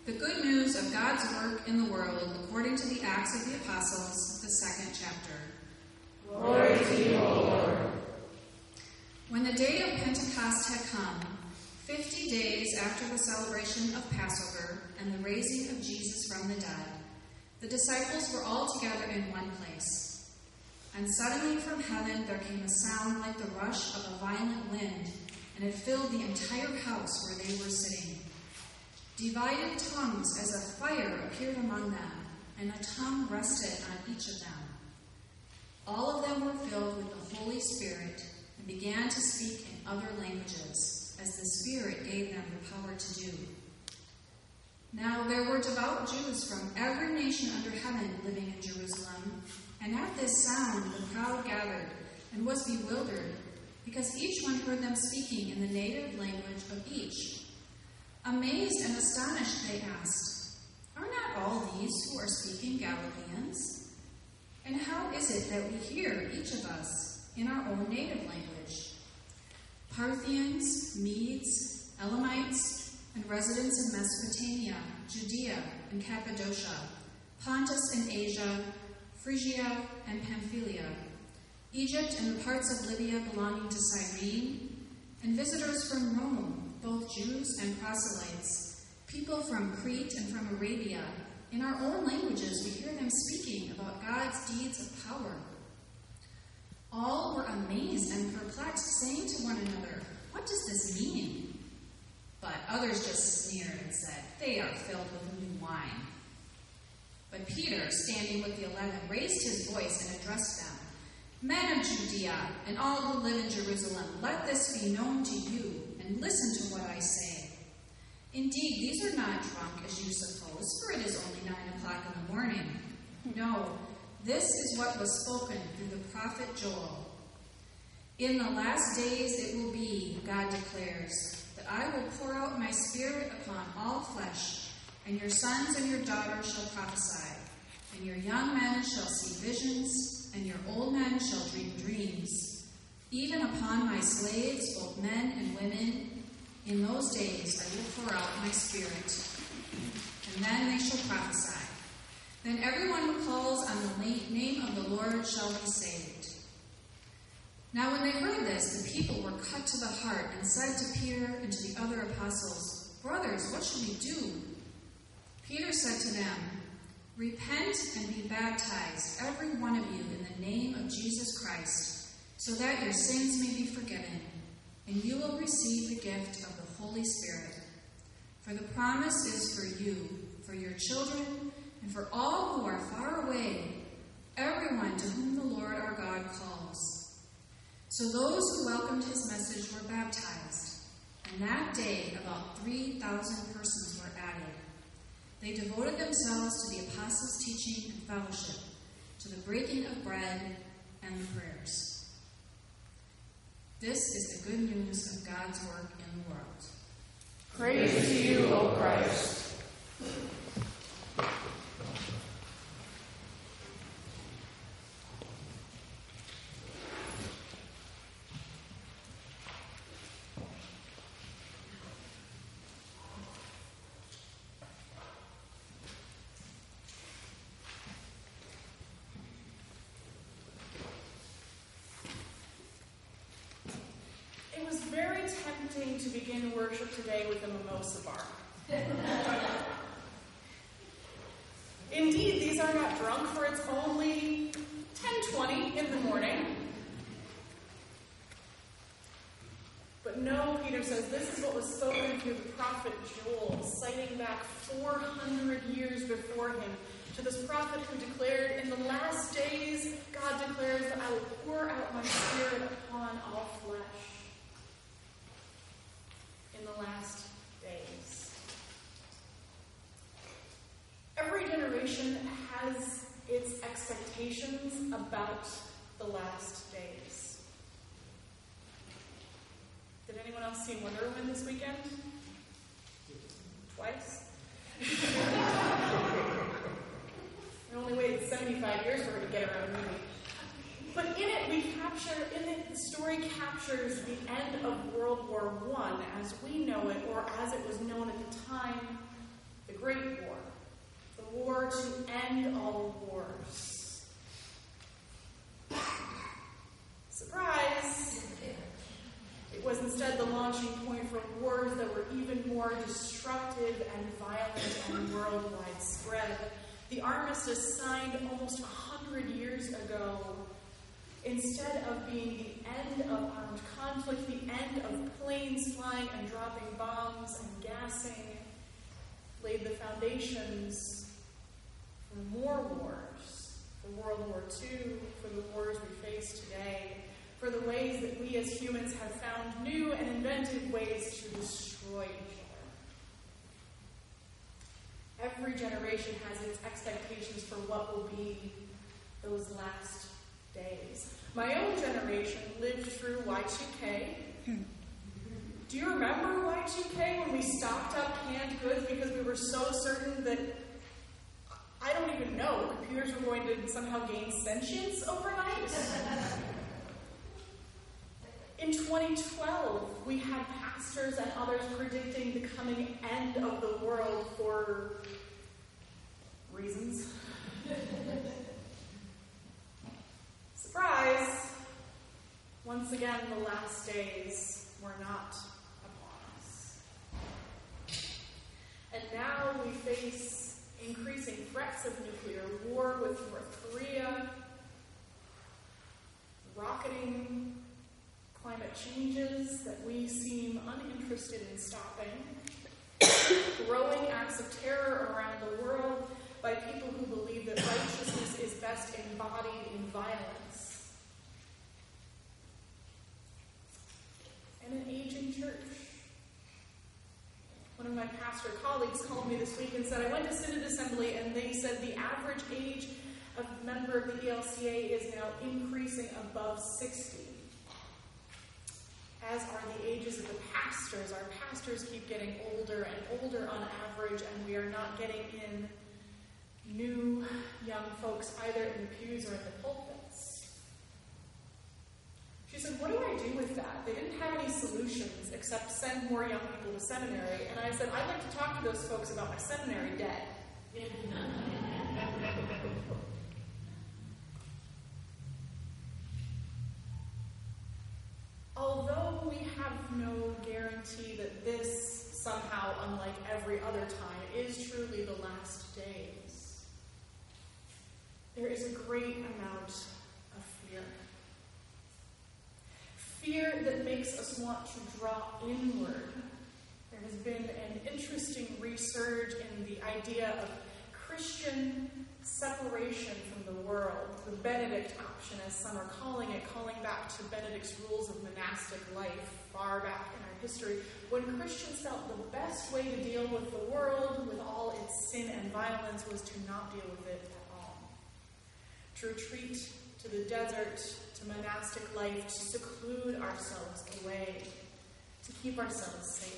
The good news of God's work in the world according to the Acts of the Apostles, the 2nd chapter. Glory to you, O Lord. When the day of Pentecost had come, 50 days after the celebration of Passover and the raising of Jesus from the dead, the disciples were all together in one place. And suddenly from heaven there came a sound like the rush of a violent wind, and it filled the entire house where they were sitting. Divided tongues as of fire appeared among them, and a tongue rested on each of them. All of them were filled with the Holy Spirit and began to speak in other languages, as the Spirit gave them the power to do. Now there were devout Jews from every nation under heaven living in Jerusalem, and at this sound the crowd gathered and was bewildered, because each one heard them speaking in the native language of each. Amazed and astonished, they asked, "Are not all these who are speaking Galileans? And how is it that we hear, each of us, in our own native language? Parthians, Medes, Elamites, and residents in Mesopotamia, Judea and Cappadocia, Pontus and Asia, Phrygia and Pamphylia, Egypt and the parts of Libya belonging to Cyrene, and visitors from Rome, both Jews and proselytes, people from Crete and from Arabia. In our own languages we hear them speaking about God's deeds of power." All were amazed and perplexed, saying to one another, "What does this mean?" But others just sneered and said, "They are filled with new wine." But Peter, standing with the 11, raised his voice and addressed them, "Men of Judea and all who live in Jerusalem, let this be known to you, and listen to what I say. Indeed, these are not drunk as you suppose, for it is only 9 o'clock in the morning. No, this is what was spoken through the prophet Joel. In the last days it will be, God declares, that I will pour out my Spirit upon all flesh, and your sons and your daughters shall prophesy, and your young men shall see visions, and your old men shall dream dreams. Even upon my slaves, both men and women, in those days I will pour out my Spirit, and then they shall prophesy. Then everyone who calls on the name of the Lord shall be saved." Now when they heard this, the people were cut to the heart and said to Peter and to the other apostles, "Brothers, what shall we do?" Peter said to them, "Repent and be baptized, every one of you, in the name of Jesus Christ, so that your sins may be forgiven, and you will receive the gift of the Holy Spirit. For the promise is for you, for your children, and for all who are far away, everyone to whom the Lord our God calls." So those who welcomed his message were baptized, and that day about 3,000 persons were added. They devoted themselves to the apostles' teaching and fellowship, to the breaking of bread and the prayers. This is the good news of God's work in the world. Praise to you, O Christ. To begin worship today with a mimosa bar. Indeed, these are not drunk, for it's only 10:20 in the morning. But no, Peter says, this is what was spoken through the prophet Joel, citing back 400 years before him to this prophet who declared, "In the last days, God declares that I will pour out my Spirit upon all flesh." In the last days. Every generation has its expectations about the last days. Did anyone else see Wonder Woman this weekend? Twice? We only waited 75 years for her to get her own movie. But in it, the story captures the end of World War I as we know it, or as it was known at the time, the Great War, the war to end all wars. Surprise! It was instead the launching point for wars that were even more destructive and violent and worldwide spread. The armistice signed almost 100 years ago, instead of being the end of armed conflict, the end of planes flying and dropping bombs and gassing, laid the foundations for more wars, for World War II, for the wars we face today, for the ways that we as humans have found new and inventive ways to destroy each other. Every generation has its expectations for what will be those last days. My own generation lived through Y2K. Do you remember Y2K when we stocked up canned goods because we were so certain that, I don't even know, computers were going to somehow gain sentience overnight? In 2012, we had pastors and others predicting the coming end of the world for reasons. Surprise! Once again, the last days were not upon us. And now we face increasing threats of nuclear war with North Korea, rocketing climate changes that we seem uninterested in stopping, growing acts of terror around the world by people who believe that righteousness is best embodied in violence, and an aging church. One of my pastor colleagues called me this week and said, I went to Synod Assembly and they said the average age of a member of the ELCA is now increasing above 60. As are the ages of the pastors. Our pastors keep getting older and older on average, and we are not getting in new young folks either in the pews or in the pulpits. She said, what do I do with that? They didn't have any solutions except send more young people to seminary. And I said, I'd like to talk to those folks about my seminary debt. Although we have no guarantee that this, somehow, unlike every other time, is truly the last days, there is a great amount of fear. Fear that makes us want to draw inward. There has been an interesting resurge in the idea of Christian separation from the world, the Benedict option, as some are calling it, calling back to Benedict's rules of monastic life far back in our history, when Christians felt the best way to deal with the world, with all its sin and violence, was to not deal with it at all. To retreat to the desert, to monastic life, to seclude ourselves away, to keep ourselves safe.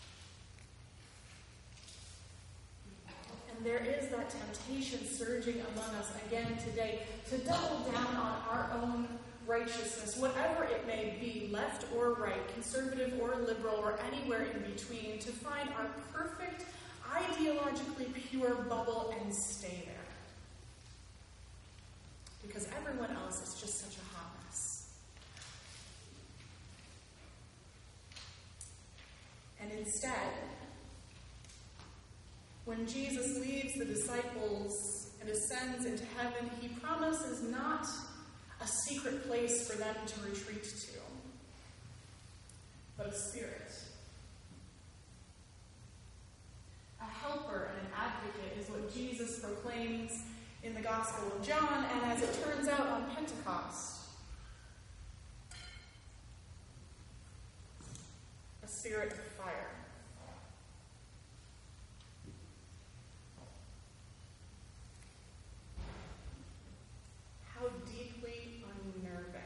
And there is that temptation surging among us again today to double down on our own righteousness, whatever it may be, left or right, conservative or liberal, or anywhere in between, to find our perfect, ideologically pure bubble and stay there. Because everyone else is just such a hot mess. And instead, when Jesus leaves the disciples and ascends into heaven, he promises not a secret place for them to retreat to, but a Spirit. A helper and an advocate is what Jesus proclaims in the Gospel of John, and as it turns out on Pentecost, a spirit of fire. How deeply unnerving.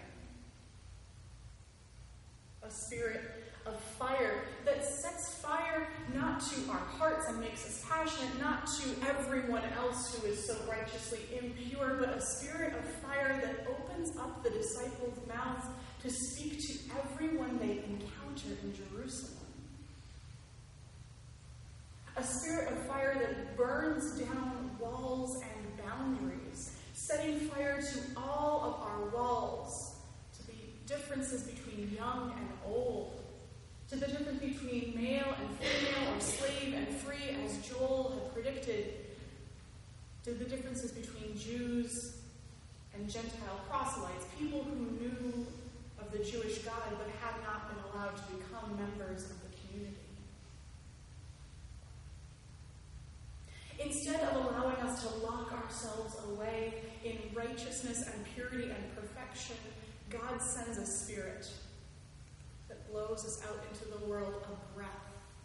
A spirit of fire that sets fire not to our hearts and makes us passionate, not to everyone else who is so righteously impure, but a spirit of fire that opens up the disciples' mouths to speak to everyone they encounter in Jerusalem. A spirit of fire that burns down walls and boundaries, setting fire to all of our walls, to the differences between young and old, to the difference between male and female, or slave and free, as Joel had predicted, to the differences between Jews and Gentile proselytes, people who knew of the Jewish God but had not been allowed to become members of the community. Instead of allowing us to lock ourselves away in righteousness and purity and perfection, God sends a spirit that blows us out into the world of breath.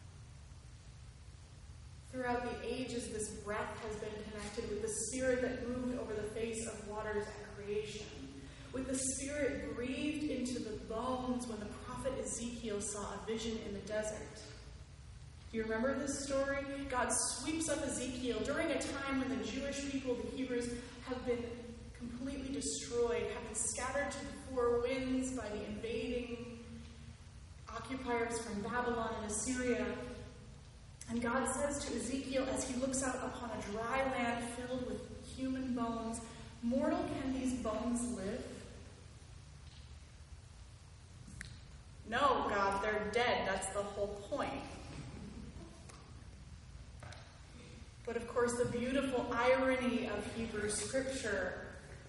Throughout the ages, this breath has been connected with the spirit that moved over the face of waters at creation, with the spirit breathed into the bones when the prophet Ezekiel saw a vision in the desert. Do you remember this story? God sweeps up Ezekiel during a time when the Jewish people, the Hebrews, have been completely destroyed, have been scattered to the four winds by the invading occupiers from Babylon and Assyria. And God says to Ezekiel as he looks out upon a dry land filled with human bones, "Mortal, can these bones live?" No, God, they're dead. That's the whole point. But of course, the beautiful irony of Hebrew scripture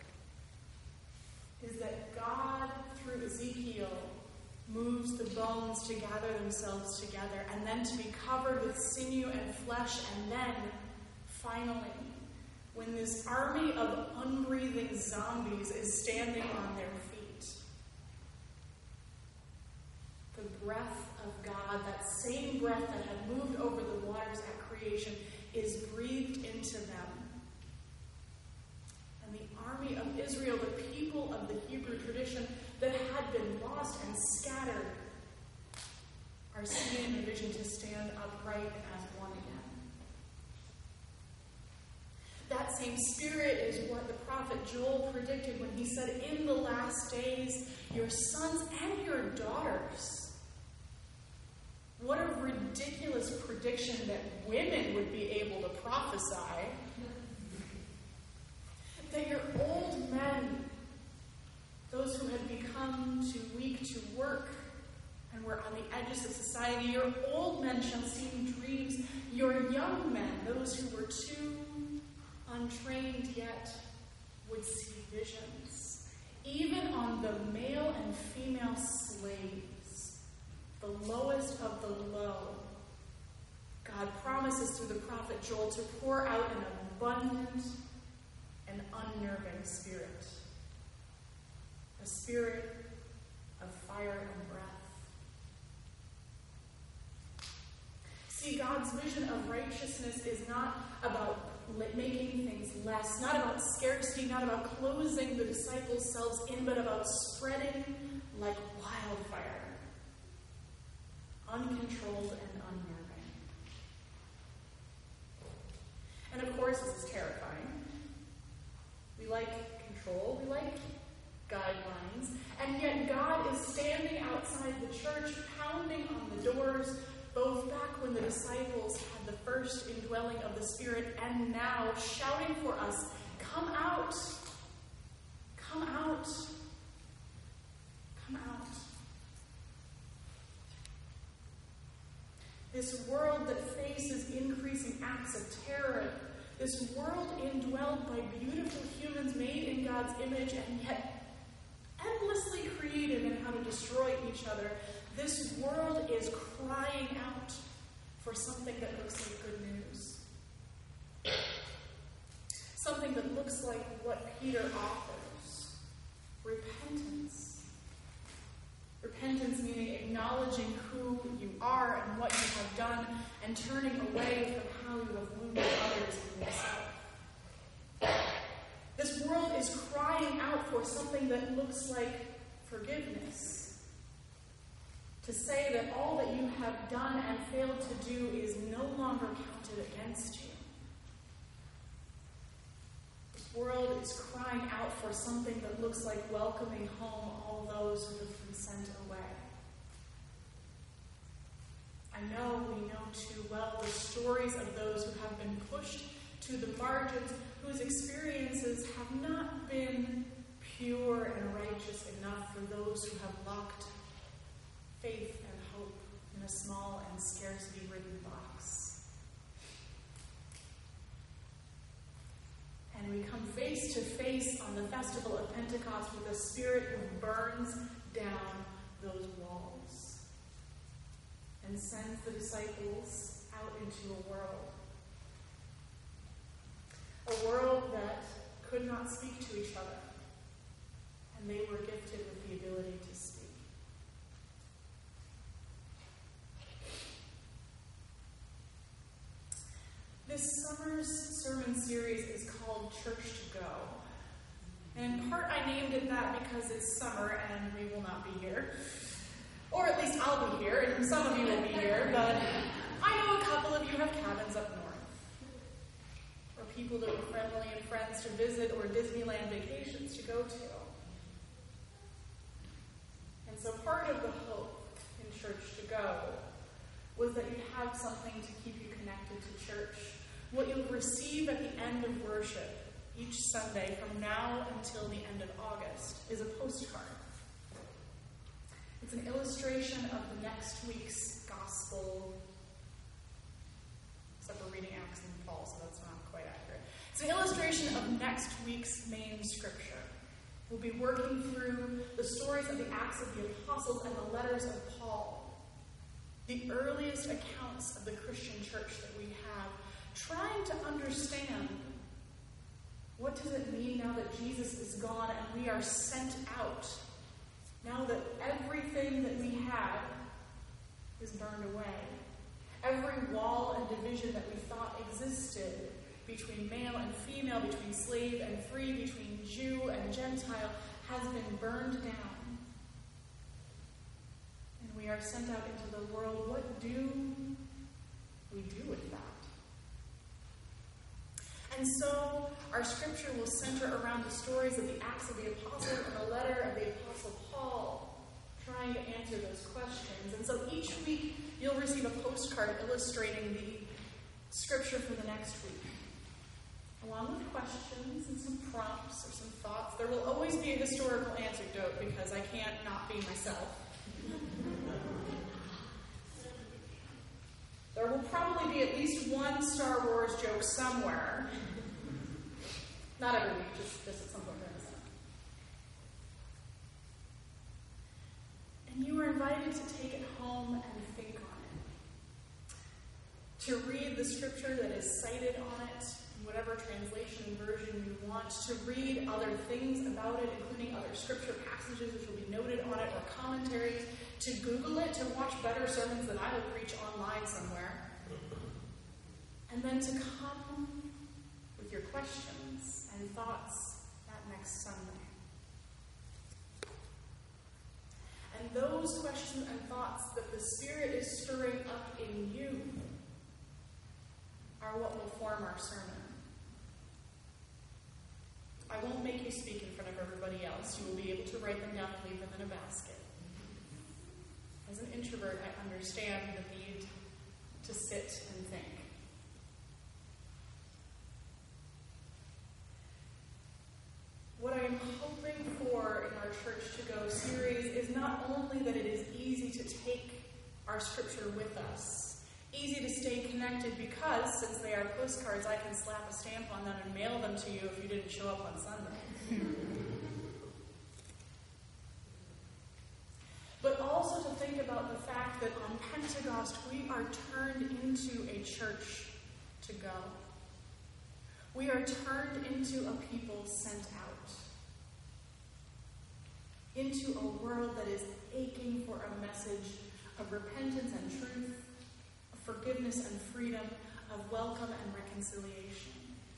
is that God, through Ezekiel, moves the bones to gather themselves together and then to be covered with sinew and flesh, and then, finally, when this army of unbreathing zombies is standing on their feet, the breath of God, that same breath that had moved over the waters at creation, is breathed into them. And the army of Israel, the people of the Hebrew tradition that had been lost and scattered, are seeing the vision to stand upright and as one again. That same spirit is what the prophet Joel predicted when he said, "In the last days, your sons and your daughters." What a ridiculous prediction that women would be able to prophesy. That your old men, those who had become too weak to work and were on the edges of society, your old men shall see dreams. Your young men, those who were too untrained yet, would see visions. Even on the male and female slaves, the lowest of the low, God promises through the prophet Joel to pour out an abundant and unnerving spirit. A spirit of fire and breath. See, God's vision of righteousness is not about making things less, not about scarcity, not about closing the disciples' selves in, but about spreading like wildfire, uncontrolled and unnerving. And of course, this is terrifying. We like control, we like guidelines, and yet God is standing outside the church, pounding on the doors, both back when the disciples had the first indwelling of the Spirit, and now shouting for us, "Come out! Come out! Come out!" This world that faces increasing acts of terror, this world indwelled by beautiful humans made in God's image and yet endlessly creative in how to destroy each other, this world is crying out for something that looks like good news. Something that looks like what Peter offers. Repentance. Repentance meaning acknowledging who you are and what you have done and turning away from how you have wounded others and yourself. This world is crying out for something that looks like forgiveness. To say that all that you have done and failed to do is no longer counted against you. This world is crying out for something that looks like welcoming home all those who have been sent away. I know we know too well the stories stories of those who have been pushed to the margins, whose experiences have not been pure and righteous enough for those who have locked faith and hope in a small and scarcity-ridden box. And we come face to face on the festival of Pentecost with a Spirit who burns down those walls and sends the disciples out into a world that could not speak to each other, and they were gifted with the ability to speak. This summer's sermon series is called Church to Go. And in part I named it that because it's summer and we will not be here. Or at least I'll be here, and some of you will be here, but I know a couple of you have cabins up north. Or people that are friendly and friends to visit, or Disneyland vacations to go to. And so part of the hope in Church to Go was that you'd have something to keep you connected to church. What you'll receive at the end of worship each Sunday from now until the end of August is a postcard. It's an illustration of the next week's gospel, except we're reading Acts and Paul, so that's not quite accurate. It's an illustration of next week's main scripture. We'll be working through the stories of the Acts of the Apostles and the letters of Paul, the earliest accounts of the Christian church that we have, trying to understand what does it mean now that Jesus is gone and we are sent out, now that everything that we had is burned away. Every wall and division that we thought existed between male and female, between slave and free, between Jew and Gentile, has been burned down. And we are sent out into the world. What do we do with that? And so our scripture will center around the stories of the Acts of the Apostles and the letter of the Apostle Paul, trying to answer those questions. And so each week you'll receive a postcard illustrating the scripture for the next week, along with questions and some prompts or some thoughts. There will always be a historical anecdote because I can't not be myself. There will probably be at least one Star Wars joke somewhere. Not every week, just at some point during the summer. And you are invited to take it home and think on it. To read the scripture that is cited on it, in whatever translation and version you want. To read other things about it, including other scripture passages which will be noted on it, or commentaries. To Google it, to watch better sermons than I will preach online somewhere. And then to come with your questions and thoughts that next Sunday. And those questions and thoughts that the Spirit is stirring up in you are what will form our sermon. I won't make you speak in front of everybody else. You will be able to write them down and leave them in a basket. As an introvert, I understand the need to sit and think. What I am hoping for in our Church to Go series is not only that it is easy to take our scripture with us, easy to stay connected because, since they are postcards, I can slap a stamp on them and mail them to you if you didn't show up on Sunday. But also to think about the fact that on Pentecost we are turned into a church to go. We are turned into a people sent out. Into a world that is aching for a message of repentance and truth, of forgiveness and freedom, of welcome and reconciliation.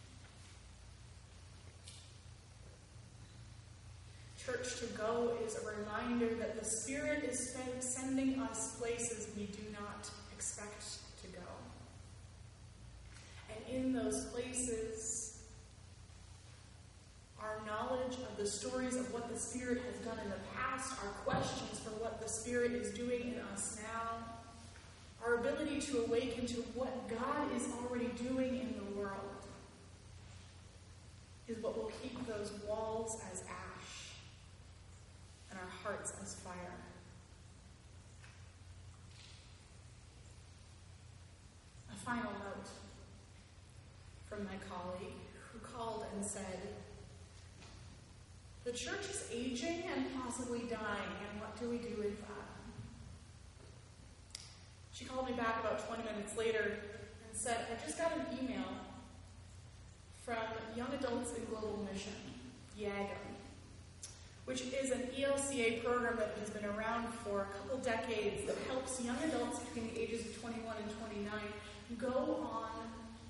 Church to Go is a reminder that the Spirit is sending us places we do not expect to go. And in those places, our knowledge of the stories of what the Spirit has done in the past, our questions for what the Spirit is doing in us now, our ability to awaken to what God is already doing in the world is what will keep those walls as ash and our hearts as fire. A final note from my colleague who called and said, "The church is aging and possibly dying, and what do we do with that?" She called me back about 20 minutes later and said, "I just got an email from Young Adults in Global Mission, YAGM, which is an ELCA program that has been around for a couple decades that helps young adults between the ages of 21 and 29 go on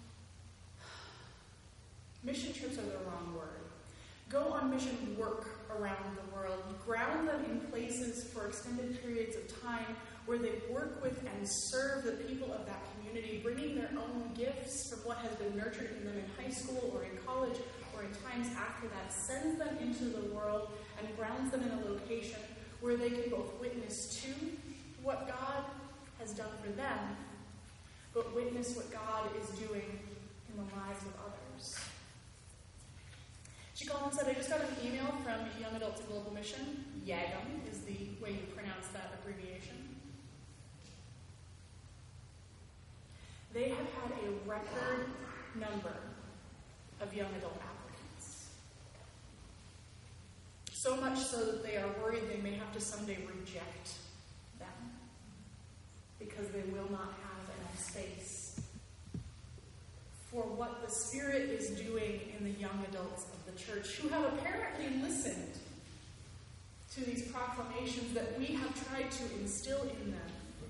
mission trips are the wrong word. Go on mission work around the world, ground them in places for extended periods of time where they work with and serve the people of that community, bringing their own gifts from what has been nurtured in them in high school or in college or in times after that, sends them into the world and grounds them in a location where they can both witness to what God has done for them, but witness what God is doing in the lives of others." She called and said, "I just got an email from Young Adults in Global Mission." YAGM is the way you pronounce that abbreviation. They have had a record number of young adult applicants. So much so that they are worried they may have to someday reject them because they will not have enough space for what the Spirit is doing in the young adults of the church, who have apparently listened to these proclamations that we have tried to instill in them.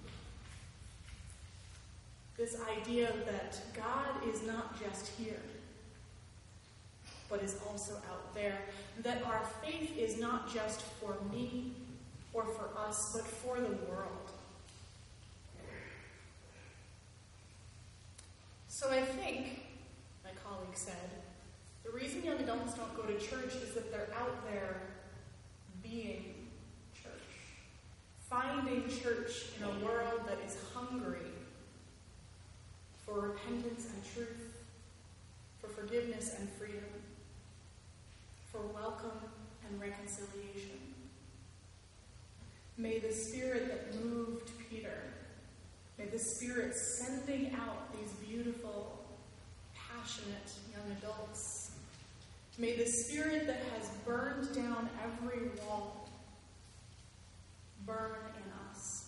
This idea that God is not just here, but is also out there. That our faith is not just for me or for us, but for the world. So I think, my colleague said, the reason young adults don't go to church is that they're out there being church. Finding church in a world that is hungry for repentance and truth, for forgiveness and freedom, for welcome and reconciliation. May the Spirit that moved Peter, may the Spirit sending out these beautiful, passionate young adults, may the Spirit that has burned down every wall burn in us.